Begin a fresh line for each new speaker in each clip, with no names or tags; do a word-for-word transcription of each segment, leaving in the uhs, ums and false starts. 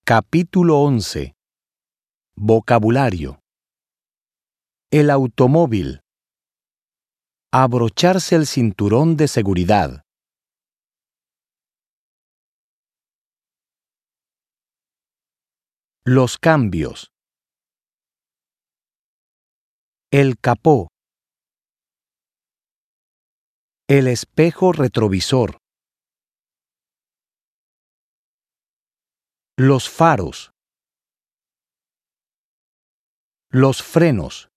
Capítulo once. Vocabulario. El automóvil. Abrocharse el cinturón de seguridad. Los cambios. El capó. El espejo retrovisor. Los faros. Los frenos.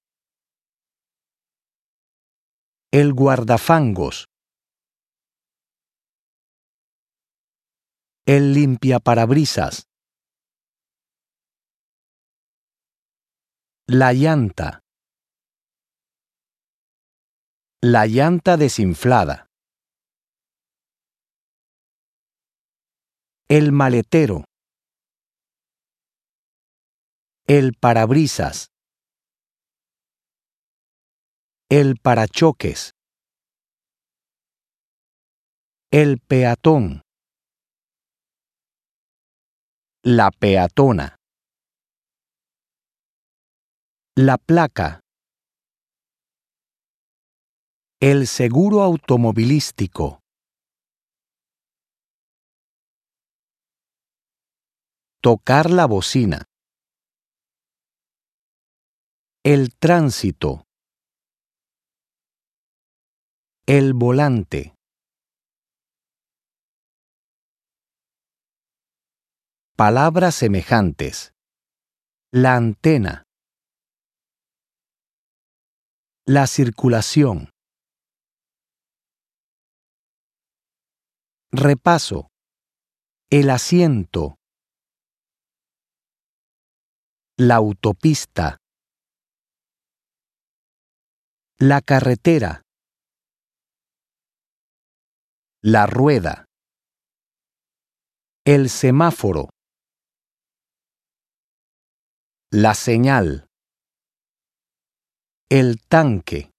El guardafangos. El limpiaparabrisas. La llanta. La llanta desinflada. El maletero. El parabrisas. El parachoques. El peatón. La peatona. La placa. El seguro automovilístico. Tocar la bocina. El tránsito. El volante. Palabras semejantes. La antena. La circulación. Repaso. El asiento. La autopista. La carretera. La rueda. El semáforo. La señal. El tanque.